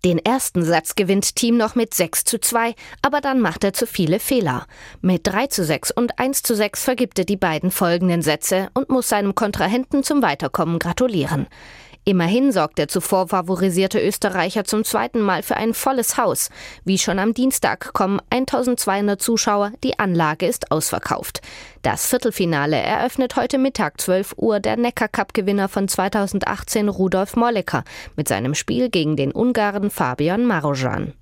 Den ersten Satz gewinnt Thiem noch mit 6:2, aber dann macht er zu viele Fehler. Mit 3:6 und 1:6 vergibt er die beiden folgenden Sätze und muss seinem Kontrahenten zum Weiterkommen gratulieren. Immerhin sorgt der zuvor favorisierte Österreicher zum zweiten Mal für ein volles Haus. Wie schon am Dienstag kommen 1200 Zuschauer, die Anlage ist ausverkauft. Das Viertelfinale eröffnet heute Mittag 12 Uhr der Neckar-Cup-Gewinner von 2018 Rudolf Molleker mit seinem Spiel gegen den Ungarn Fabian Marojan.